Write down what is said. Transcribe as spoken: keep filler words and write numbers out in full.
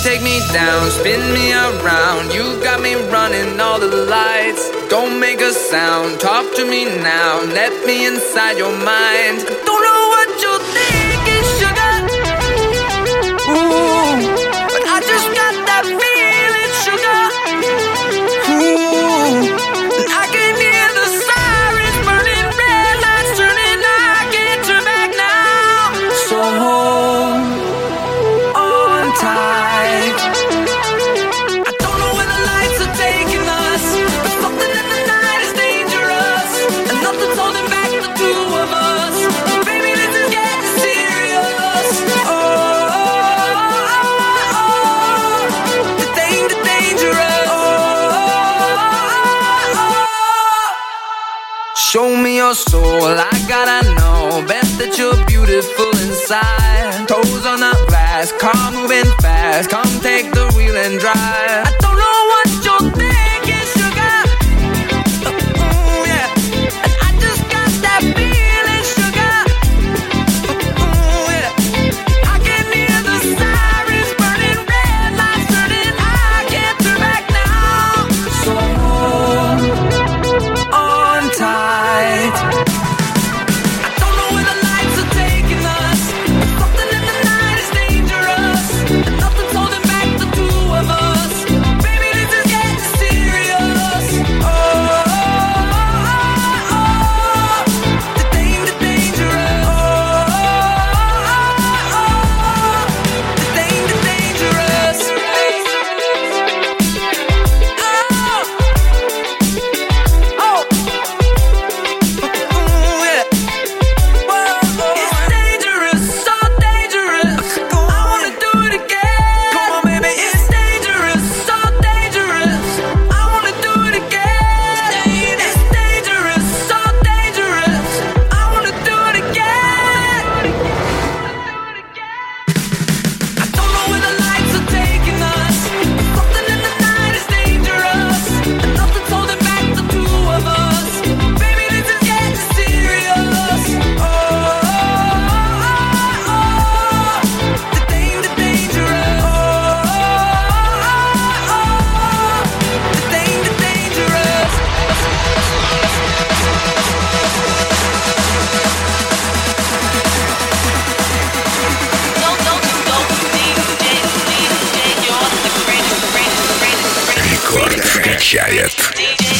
take me down, spin me around. You got me running all the lights. Don't make a sound, talk to me now. Let me inside your mind. I don't know what you're thinking, sugar. Ooh, but I just got that feeling, sugar. Ooh, and I can hear the sirens burning, red lights turning. I can't turn back now. So hold on tight. I don't know where the lights are taking us, but something in the night is dangerous, and nothing's holding back the two of us. Baby, this is getting serious. Oh, oh, oh, oh. The danger, dangerous. Oh, oh, oh, oh. Show me your soul, I gotta know. Bet that you're beautiful inside. Toes on the glass, car moving fast. Come take the wheel and drive. I don't know what you're thinking, sugar. Ooh, yeah. And I just got that feeling, sugar. Ooh, yeah. I can hear the sirens burning, red lights turning. I can't turn back now. So hold on tight. I don't know where the lights are taking us, but something in the night is dangerous, and nothing's holding back the two of us. Baby, this is getting serious. Oh, oh, oh, oh. The danger, dangerous. Oh, oh, oh. The danger, dangerous. Oh, oh. Ooh, yeah. It's dangerous, so dangerous. I wanna do it again. Come on, baby. It's dangerous, so dangerous. I wanna do it again. It's dangerous, so dangerous. I wanna do it again. I don't know where the lights are taking us, but something in the night is dangerous, and nothing's holding back the two of us. Baby, this is getting serious. Oh, oh, oh, oh. The danger, dangerous. Oh, oh, oh. The danger, dangerous. Don't, don't, don't, D J, D J, you're the greatest, greatest, greatest, greatest, Рекорд включает. D J.